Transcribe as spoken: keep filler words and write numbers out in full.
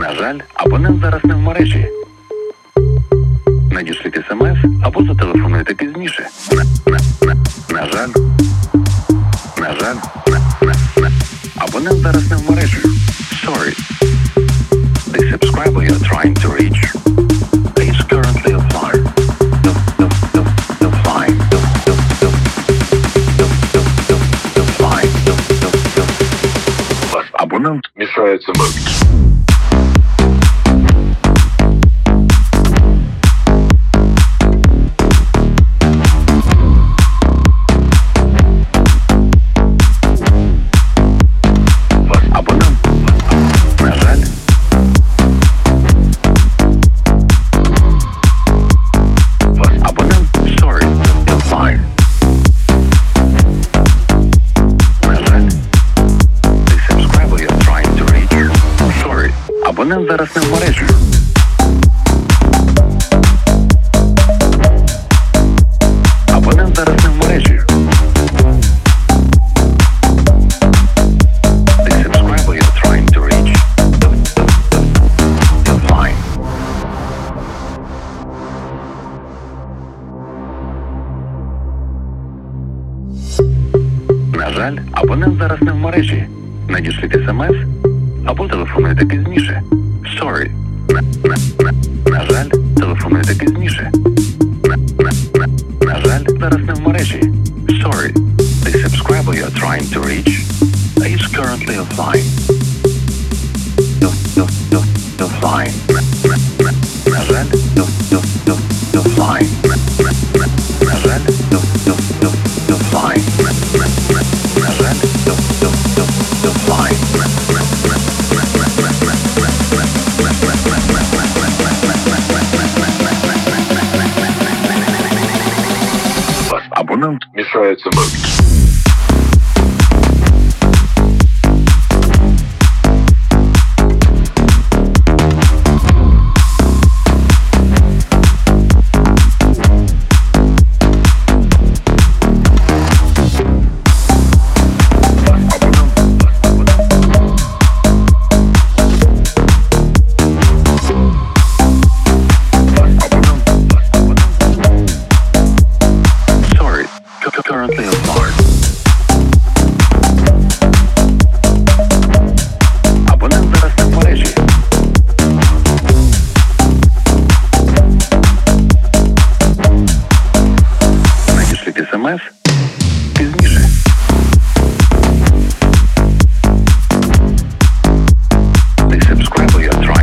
На жаль, абонент зараз не в мережі. Надішліть смс або зателефонуйте пізніше. На, на, на, на жаль. На жаль. На, на, на. Абонент зараз не в мережі. Sorry. The subscriber you're trying to reach is currently offline. Offline. Offline. Ваш абонент мішається мовити. Абонент зараз не в мережі. Абонент зараз не в мережі. The subscriber you're trying to reach is offline. На жаль, абонент зараз не в мережі. Надішліть смс або телефонуйте пізніше. Sorry. На, на, на, на жаль, телефонуйте пізніше. На, на, на, на жаль, зараз не в мережі. Sorry. The subscriber you're trying to reach is currently offline. Offline. На, на, на, на жаль, offline. На, на, на, на жаль, offline. На, на, на, на жаль, offline. На, на, на. Абонент мішається мовити. Currently offline. Абонент зараз не в мережі. Надішліть смс пізніше. The subscriber you're trying